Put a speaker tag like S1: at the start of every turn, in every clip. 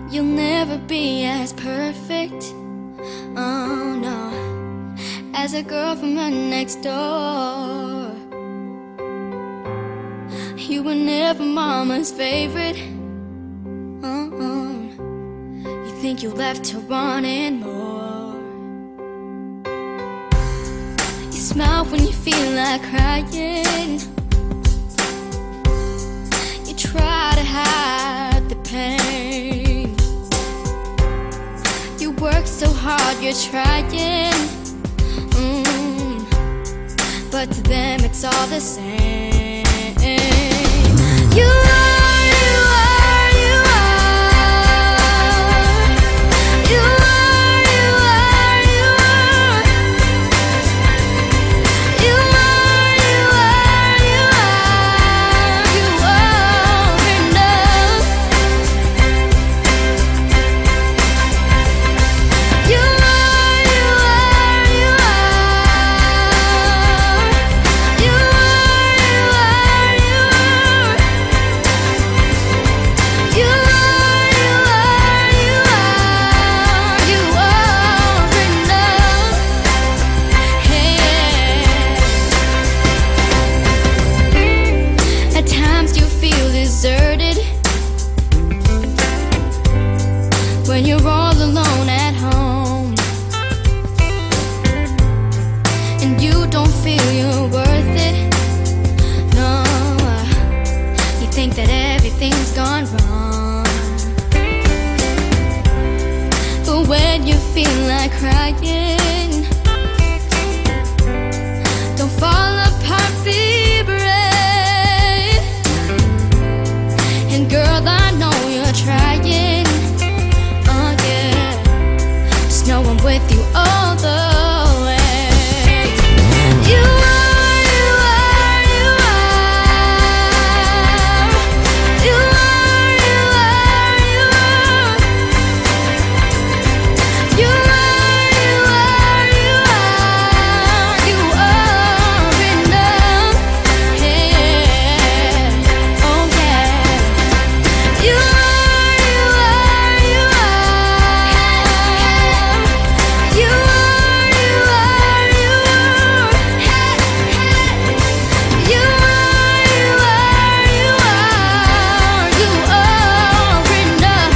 S1: You'll never be as perfect, oh no, as a girl from the next door. You were never mama's favorite, you think you left her wanting more. You smile when you feel like crying. You try to hide the pain. You work so hard, you're trying, but to them it's all the same. You are, you are, you are. You are, you are, you are. You are, you are, you are. You are enough. You are, you are, you are. You are, you are, you are. You are, you are, you are. You are enough. At times you feel deserted when you're all alone at home, and you don't feel you're worth it. No, you think that everything's gone wrong. But when you feel like crying, don't fall apart, be brave. And girl, I know you're trying, oh yeah, just know I'm with you all the way. You are, you are, you are. You are, you are, you are. You are, you are, you are. You are enough. Yeah. Oh yeah. You are, you are, you are. You are, you are, you are. You are, you are, you are. You are enough.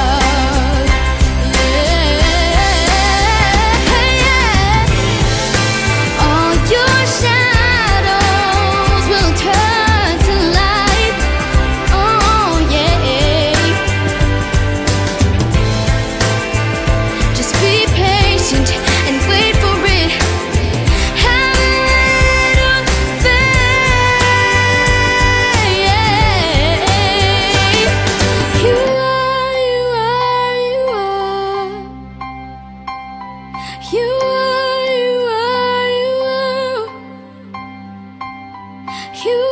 S1: Yeah. All your shadows will turn to light. Oh yeah. Just be patient and wait for it. Have a little faith. You are, you are, you are. You are, you are, you are. You